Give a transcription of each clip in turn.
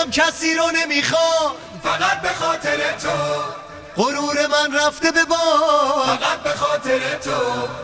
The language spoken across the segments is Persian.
دلم کسی رو نمیخواد فقط به خاطر تو. غرور من رفته به باد فقط به خاطر تو.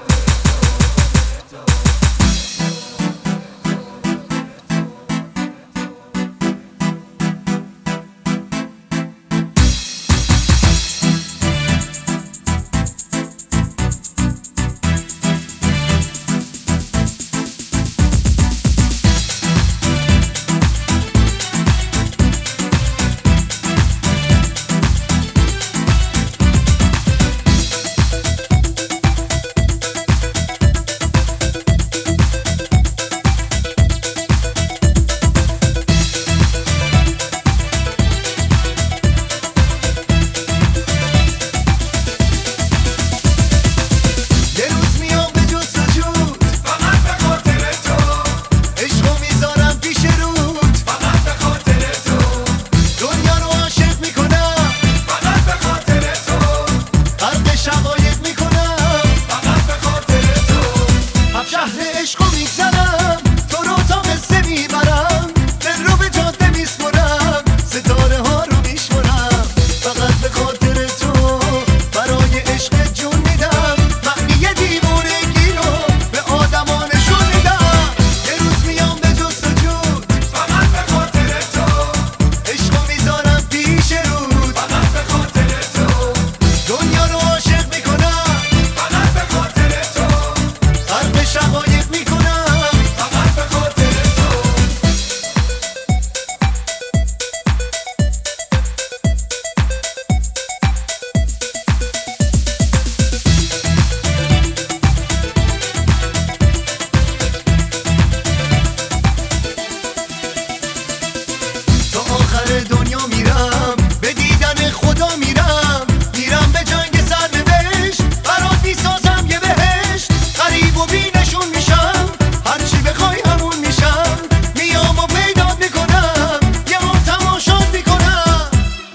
دنیا میرم به دیدن خدا میرم به جنگ سرنوشت برات میسازم یه بهشت غریب و بینشون میشم هرچی بخوای همون میشم میام و پیدات میکنم یه هم تماشات میکنم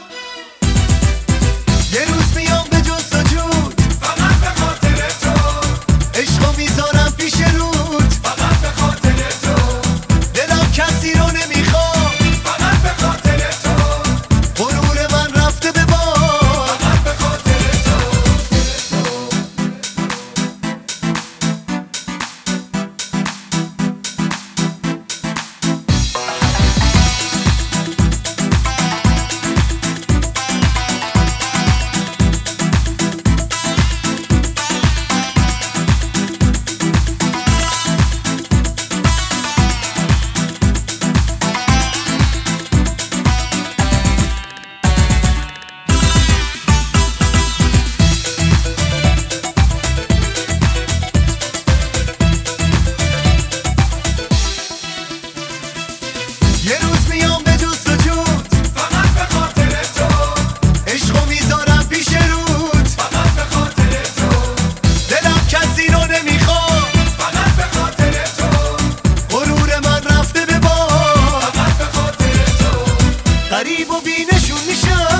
یه روز میام به جستجوت فقط به خاطر تو. عشقو میذارم پیش رود فقط به خاطر تو. دلم کسی رو نمیخواد فقط به خاطر تو. غرور من رفته به باد فقط به خاطر تو. یه روز میام به جستجوت فقط به خاطر تو. عشقو میذارم پیش رود فقط به خاطر تو. دلم کسی رو نمیخواد فقط به خاطر تو. غرور من رفته به باد فقط به خاطر تو. غریب و بینشون میشم